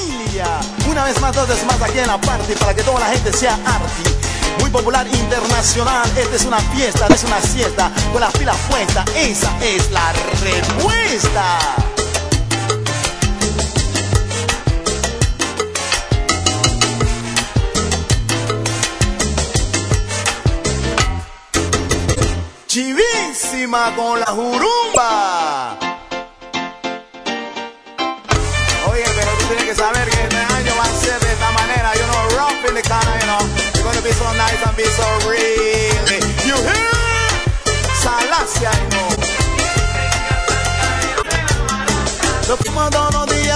familia. Una vez más, dos veces más aquí en la party para que toda la gente sea arty. Muy popular internacional, esta es una fiesta, no es una siesta. Con las pilas puestas, esa es la respuesta. Chivísima con la jurumba. Oye, pero tú tienes que saber que este año va a ser de esta manera. You know, rough in the corner, you know. You're gonna be so nice and be so real. You hear? Salacia, you know. Lo fuimos todos los días.